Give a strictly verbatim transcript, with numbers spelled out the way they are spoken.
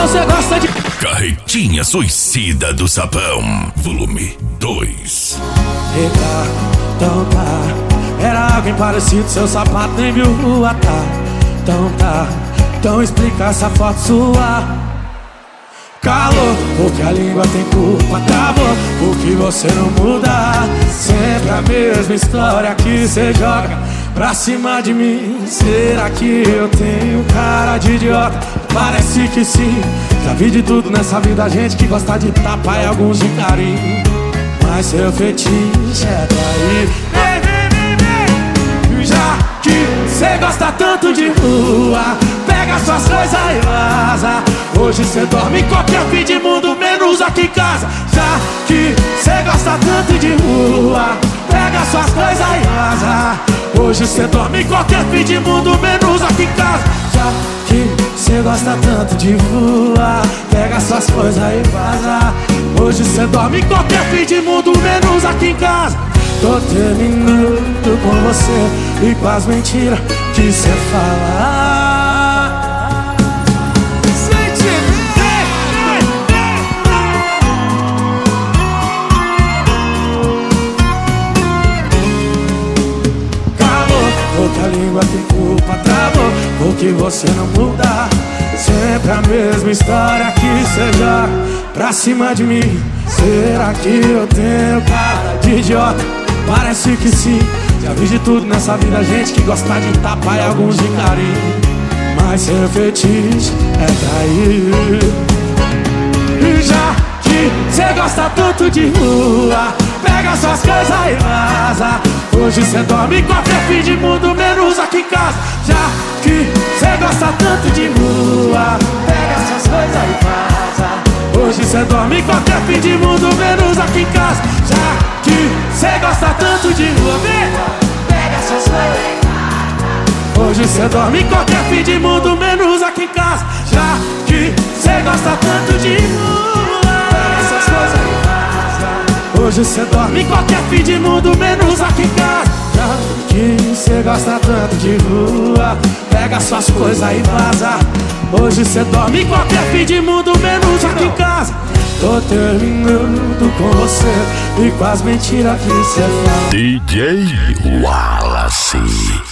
você gosta de Carretinha Suicida do Sapão, volume dois. Eita, então tá. Era alguém parecido, seu sapato nem viu rua, tá? Então tá, então explica essa foto sua. Calor, porque a língua tem culpa, travou, porque você não muda. Sempre a mesma história que cê joga pra cima de mim. Será que eu tenho cara de idiota? Parece que sim. Já vi de tudo nessa vida, gente que gosta de tapa e alguns de carinho. Mas seu fetiche é trair. Vem, vem, vem, vem. Já que cê gosta tanto de rua, pega suas coisas e vaza. Hoje cê dorme em qualquer fim de mundo, menos aqui em casa. Já que cê gosta tanto de rua, pega suas coisas e vaza. Hoje cê dorme em qualquer fim de mundo, menos aqui em casa. Já que cê gosta tanto de rua, pega suas coisas e vaza. Hoje cê dorme em qualquer fim de mundo, menos aqui em casa. Tô terminando com você e com as mentiras que cê fala. Porque a língua tem culpa, travou, porque você não muda. Sempre a mesma história que cê joga pra cima de mim. Será que eu tenho cara de idiota? Parece que sim. Já vi de tudo nessa vida, gente que gosta de tapa e alguns de carinho. Mas seu fetiche é trair. E já que cê gosta tanto de rua, pega suas coisas e vaza. Hoje cê dorme em qualquer fim de mundo, menos aqui em casa. Já que cê gosta tanto de rua, pega suas coisas e vaza. Hoje cê dorme em qualquer fim de mundo, menos aqui em casa. Já que cê gosta tanto de rua, vem, pega suas coisas e vaza. Hoje cê dorme em qualquer fim de mundo, menos aqui em casa. Já que cê gosta tanto de rua, pega suas coisas e vaza. Hoje cê dorme em qualquer fim de mundo, menos aqui em casa. Já que cê gosta tanto de rua, pega suas coisas e vaza. Hoje cê dorme em qualquer fim de mundo, menos aqui em casa. Tô terminando com você e com as mentiras que cê fala. D J Wallace.